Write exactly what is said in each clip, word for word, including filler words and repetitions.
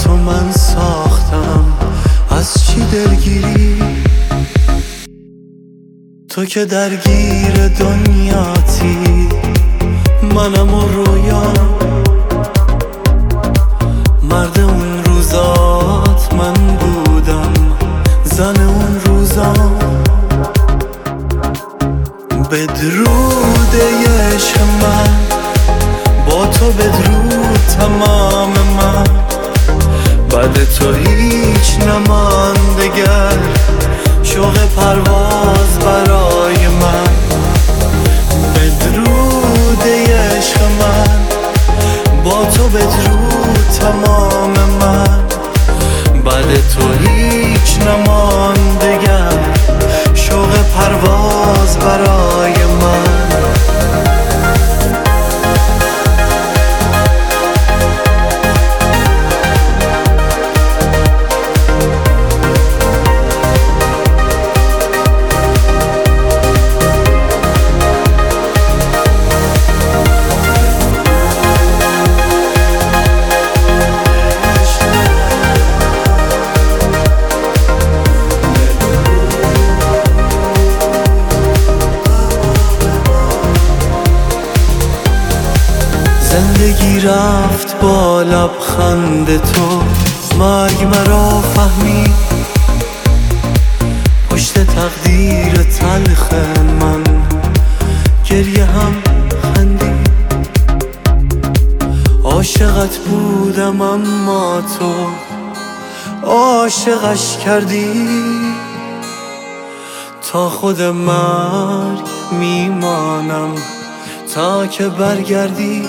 تو من ساختم، از چی دلگیری؟ تو که درگیر دنیاتی، منم و رویام، مرد اون روزات من بودم، زن اون روزام. بدرود عشق من، با تو بدرود تمام من، بعد تو هیچ نماندگر، شوق پرواز برای من. بدرود عشق من، با تو بدرود تمام من، بعد تو هیچ نماندگر، شوق پرواز برای من. زندگی رفت با لبخند تو، مرگ مرا فهمید، پشت تقدیر تلخ من گریه هم خندید. عاشقت بودم اما تو عاشقش کردی، تا خود مرگ میمانم تا که برگردی.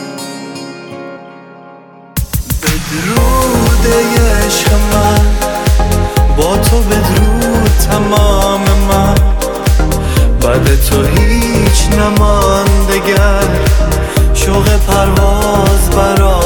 بدرود عشق من، با تو بدرود تمام من، بعد تو هیچ نماندگر، شوق پرواز برای